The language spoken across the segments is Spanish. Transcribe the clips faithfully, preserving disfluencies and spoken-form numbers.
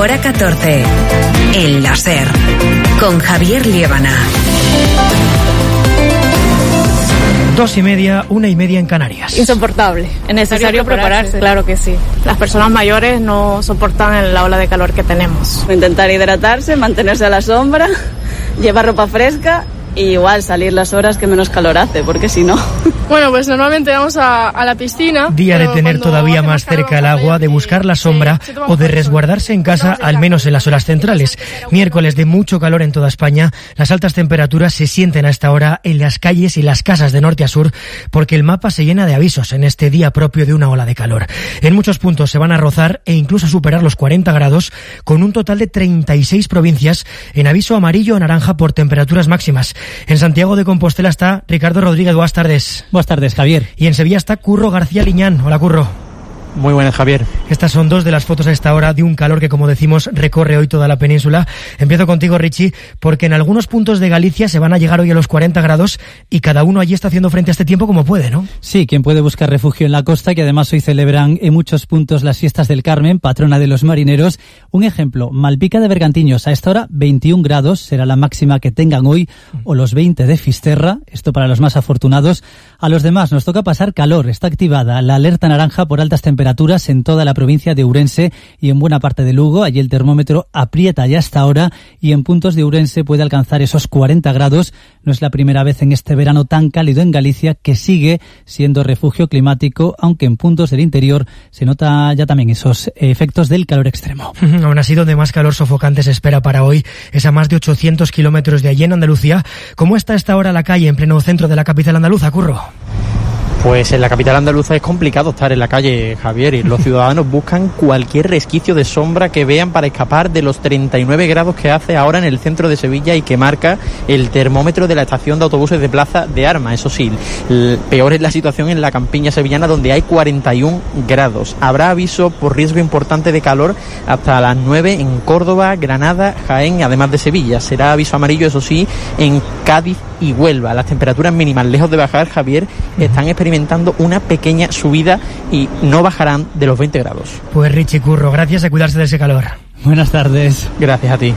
Hora catorce. El láser. Con Javier Liébana. Dos y media, una y media en Canarias. Insoportable. Es necesario prepararse. Claro que sí. Las personas mayores no soportan la ola de calor que tenemos. Intentar hidratarse, mantenerse a la sombra, llevar ropa fresca y igual salir las horas que menos calor hace, porque si no... Bueno, pues normalmente vamos a, a la piscina. Día de tener todavía más cerca el agua, de buscar la sombra o de resguardarse en casa, al menos en las horas centrales. Miércoles de mucho calor en toda España. Las altas temperaturas se sienten a esta hora en las calles y las casas de norte a sur, porque el mapa se llena de avisos en este día propio de una ola de calor. En muchos puntos se van a rozar e incluso superar los cuarenta grados, con un total de treinta y seis provincias en aviso amarillo o naranja por temperaturas máximas. En Santiago de Compostela está Ricardo Rodríguez. Buenas tardes. Buenas tardes, Javier. Y en Sevilla está Curro García Liñán. Hola, Curro. Muy buenas, Javier. Estas son dos de las fotos a esta hora de un calor que, como decimos, recorre hoy toda la península. Empiezo contigo, Richie, porque en algunos puntos de Galicia se van a llegar hoy a los cuarenta grados y cada uno allí está haciendo frente a este tiempo como puede, ¿no? Sí, quien puede buscar refugio en la costa, que además hoy celebran en muchos puntos las fiestas del Carmen, patrona de los marineros. Un ejemplo, Malpica de Bergantiños, a esta hora veintiún grados, será la máxima que tengan hoy, o los veinte de Fisterra, esto para los más afortunados. A los demás nos toca pasar calor, está activada la alerta naranja por altas temperaturas en toda la provincia de Ourense y en buena parte de Lugo. Allí el termómetro aprieta ya hasta ahora y en puntos de Ourense puede alcanzar esos cuarenta grados. No es la primera vez en este verano tan cálido en Galicia, que sigue siendo refugio climático, aunque en puntos del interior se nota ya también esos efectos del calor extremo. Aún así, donde más calor sofocante se espera para hoy es a más de ochocientos kilómetros de allí en Andalucía. ¿Cómo está esta hora la calle en pleno centro de la capital andaluza, Curro? Pues en la capital andaluza es complicado estar en la calle, Javier, y los ciudadanos buscan cualquier resquicio de sombra que vean para escapar de los treinta y nueve grados que hace ahora en el centro de Sevilla y que marca el termómetro de la estación de autobuses de Plaza de Armas. Eso sí, el peor es la situación en la campiña sevillana, donde hay cuarenta y un grados. Habrá aviso por riesgo importante de calor hasta las nueve en Córdoba, Granada, Jaén, además de Sevilla. Será aviso amarillo, eso sí, en Cádiz y Huelva. Las temperaturas mínimas, lejos de bajar, Javier, están experimentando una pequeña subida y no bajarán de los veinte grados. Pues Richie, Curro, gracias, a cuidarse de ese calor. Buenas tardes. Gracias a ti.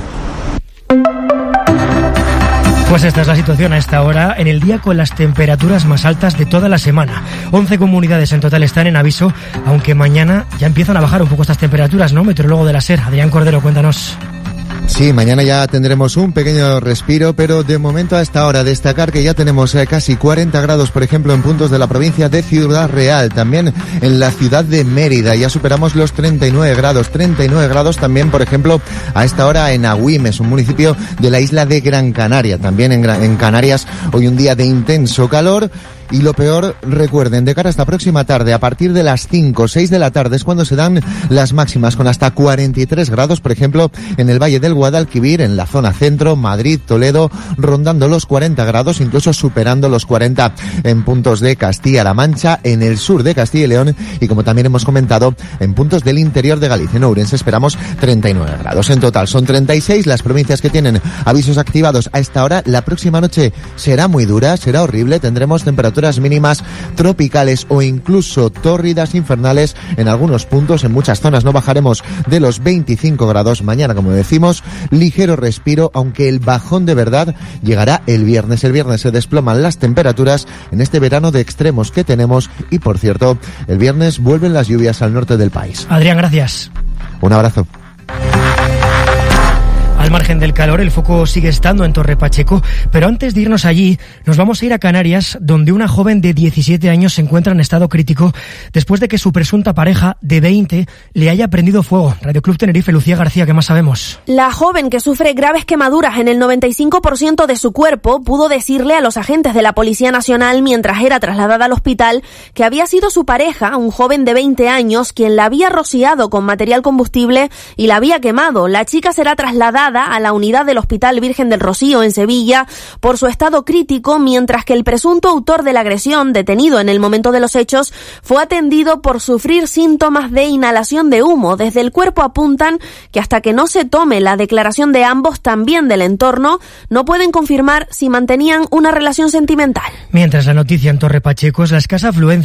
Pues esta es la situación a esta hora, en el día con las temperaturas más altas de toda la semana. once comunidades en total están en aviso, aunque mañana ya empiezan a bajar un poco estas temperaturas, ¿no? Meteorólogo de la SER, Adrián Cordero, cuéntanos. Sí, mañana ya tendremos un pequeño respiro, pero de momento a esta hora destacar que ya tenemos eh, casi cuarenta grados, por ejemplo, en puntos de la provincia de Ciudad Real, también en la ciudad de Mérida, ya superamos los treinta y nueve grados, treinta y nueve grados también, por ejemplo, a esta hora en Agüimes, un municipio de la isla de Gran Canaria, también en, Gran, en Canarias, hoy un día de intenso calor. Y lo peor, recuerden, de cara a esta próxima tarde, a partir de las cinco o seis de la tarde es cuando se dan las máximas, con hasta cuarenta y tres grados, por ejemplo, en el Valle del Guadalquivir, en la zona centro, Madrid, Toledo, rondando los cuarenta grados, incluso superando los cuarenta en puntos de Castilla-La Mancha, en el sur de Castilla y León, y como también hemos comentado, en puntos del interior de Galicia. En Ourense esperamos treinta y nueve grados. En total son treinta y seis las provincias que tienen avisos activados a esta hora. La próxima noche será muy dura, será horrible, tendremos temperaturas mínimas tropicales o incluso tórridas infernales en algunos puntos. En muchas zonas no bajaremos de los veinticinco grados. Mañana, como decimos, ligero respiro, aunque el bajón de verdad llegará el viernes. El viernes se desploman las temperaturas en este verano de extremos que tenemos y, por cierto, el viernes vuelven las lluvias al norte del país. Adrián, gracias. Un abrazo. Al margen del calor, el foco sigue estando en Torre Pacheco, pero antes de irnos allí, nos vamos a ir a Canarias, donde una joven de diecisiete años se encuentra en estado crítico después de que su presunta pareja de veinte le haya prendido fuego. Radio Club Tenerife, Lucía García, ¿qué más sabemos? La joven, que sufre graves quemaduras en el noventa y cinco por ciento de su cuerpo, pudo decirle a los agentes de la Policía Nacional mientras era trasladada al hospital que había sido su pareja, un joven de veinte años, quien la había rociado con material combustible y la había quemado. La chica será trasladada a la unidad del Hospital Virgen del Rocío en Sevilla por su estado crítico, mientras que el presunto autor de la agresión, detenido en el momento de los hechos, fue atendido por sufrir síntomas de inhalación de humo. Desde el cuerpo apuntan que hasta que no se tome la declaración de ambos, también del entorno, no pueden confirmar si mantenían una relación sentimental. Mientras, la noticia en Torre Pacheco es la escasa afluencia